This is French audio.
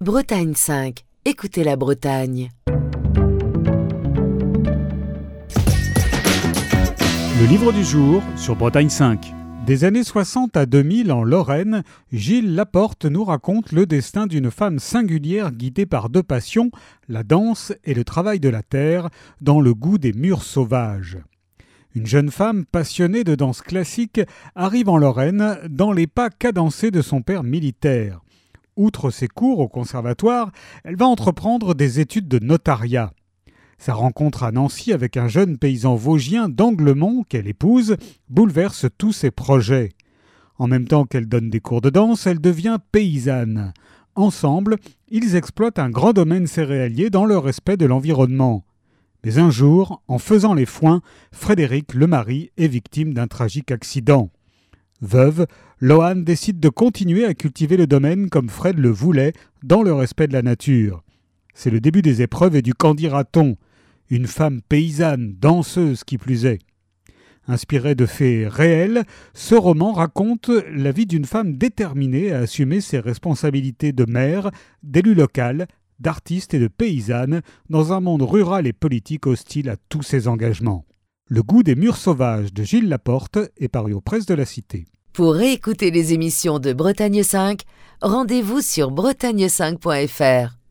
Bretagne 5. Écoutez la Bretagne. Le livre du jour sur Bretagne 5. Des années 60 à 2000 en Lorraine, Gilles Laporte nous raconte le destin d'une femme singulière guidée par deux passions, la danse et le travail de la terre, dans le goût des murs sauvages. Une jeune femme passionnée de danse classique arrive en Lorraine dans les pas cadencés de son père militaire. Outre ses cours au conservatoire, elle va entreprendre des études de notariat. Sa rencontre à Nancy avec un jeune paysan vosgien d'Anglemont qu'elle épouse bouleverse tous ses projets. En même temps qu'elle donne des cours de danse, elle devient paysanne. Ensemble, ils exploitent un grand domaine céréalier dans le respect de l'environnement. Mais un jour, en faisant les foins, Frédéric, le mari, est victime d'un tragique accident. Veuve, Loane décide de continuer à cultiver le domaine comme Fred le voulait, dans le respect de la nature. C'est le début des épreuves et du qu'en dira-t-on. Une femme paysanne, danseuse qui plus est. Inspiré de faits réels, ce roman raconte la vie d'une femme déterminée à assumer ses responsabilités de mère, d'élu local, d'artiste et de paysanne dans un monde rural et politique hostile à tous ses engagements. Le goût des murs sauvages de Gilles Laporte est paru aux Presses de la Cité. Pour réécouter les émissions de Bretagne 5, rendez-vous sur bretagne5.fr.